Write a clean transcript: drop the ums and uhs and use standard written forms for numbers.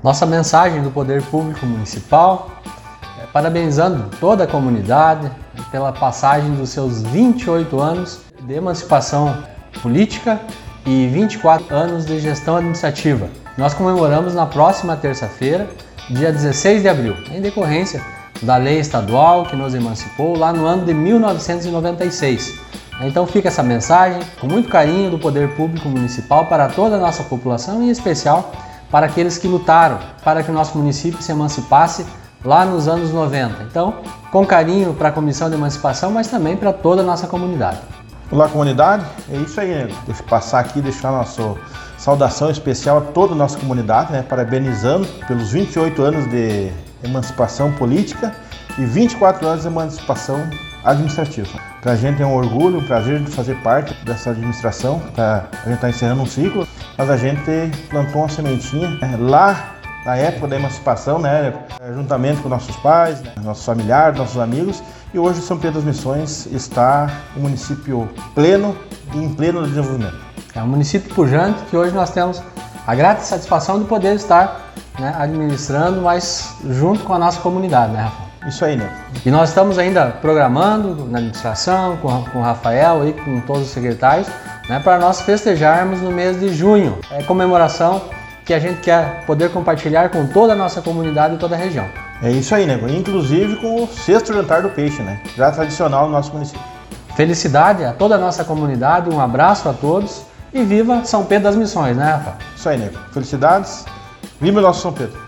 Nossa mensagem do Poder Público Municipal parabenizando toda a comunidade pela passagem dos seus 28 anos de emancipação política e 24 anos de gestão administrativa. Nós comemoramos na próxima terça-feira, dia 16 de abril, em decorrência da lei estadual que nos emancipou lá no ano de 1996. Então fica essa mensagem com muito carinho do Poder Público Municipal para toda a nossa população, em especial para aqueles que lutaram para que o nosso município se emancipasse lá nos anos 90. Então, com carinho para a Comissão de Emancipação, mas também para toda a nossa comunidade. Olá, comunidade. É isso aí, né? Deixa eu passar aqui, deixar nossa saudação especial a toda a nossa comunidade, né? Parabenizando pelos 28 anos de emancipação política e 24 anos de emancipação administrativa. Para a gente é um orgulho, um prazer de fazer parte dessa administração. A gente está encerrando um ciclo, mas a gente plantou uma sementinha lá na época da emancipação, né, juntamente com nossos pais, né, nossos familiares, nossos amigos, e hoje São Pedro das Missões está um município pleno e em pleno desenvolvimento. É um município pujante que hoje nós temos a grata satisfação de poder estar, né, administrando, mas junto com a nossa comunidade, né, Rafael? Isso aí, né? E nós estamos ainda programando na administração, com o Rafael e com todos os secretários, né, para nós festejarmos no mês de junho. É comemoração que a gente quer poder compartilhar com toda a nossa comunidade e toda a região. É isso aí, né? Inclusive com o sexto jantar do peixe, né? Já tradicional no nosso município. Felicidade a toda a nossa comunidade, um abraço a todos e viva São Pedro das Missões, né, Rafa? Isso aí, né? Felicidades, viva o nosso São Pedro!